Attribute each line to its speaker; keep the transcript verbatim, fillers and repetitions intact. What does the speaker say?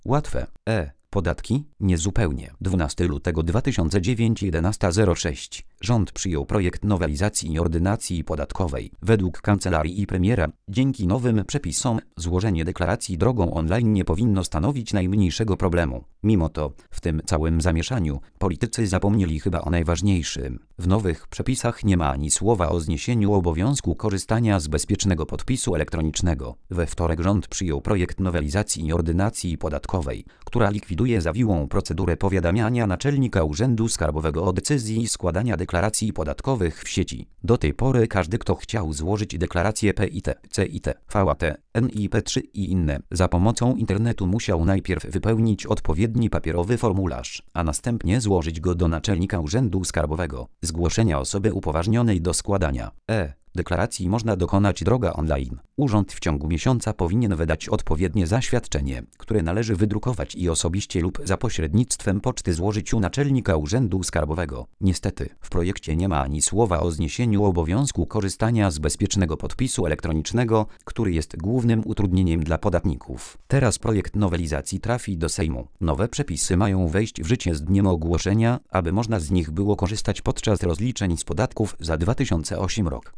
Speaker 1: Łatwe. E. Podatki? Niezupełnie. dwunastego lutego dwa tysiące dziewiątego jedenasta zero sześć. Rząd przyjął projekt nowelizacji ordynacji podatkowej. Według kancelarii premiera, dzięki nowym przepisom, złożenie deklaracji drogą online nie powinno stanowić najmniejszego problemu. Mimo to, w tym całym zamieszaniu, politycy zapomnieli chyba o najważniejszym. W nowych przepisach nie ma ani słowa o zniesieniu obowiązku korzystania z bezpiecznego podpisu elektronicznego. We wtorek rząd przyjął projekt nowelizacji ordynacji podatkowej, która likwiduje zawiłą procedurę powiadamiania naczelnika Urzędu Skarbowego o decyzji składania deklaracji podatkowych w sieci. Do tej pory każdy, kto chciał złożyć deklarację P I T, C I T, V A T, N I P trzy i inne za pomocą internetu musiał najpierw wypełnić odpowiedni papierowy formularz, a następnie złożyć go do naczelnika Urzędu Skarbowego. Zgłoszenia osoby upoważnionej do składania E. deklaracji można dokonać droga online. Urząd w ciągu miesiąca powinien wydać odpowiednie zaświadczenie, które należy wydrukować i osobiście lub za pośrednictwem poczty złożyć u naczelnika Urzędu Skarbowego. Niestety, w projekcie nie ma ani słowa o zniesieniu obowiązku korzystania z bezpiecznego podpisu elektronicznego, który jest głównym utrudnieniem dla podatników. Teraz projekt nowelizacji trafi do Sejmu. Nowe przepisy mają wejść w życie z dniem ogłoszenia, aby można z nich było korzystać podczas rozliczeń z podatków za dwa tysiące ósmy rok.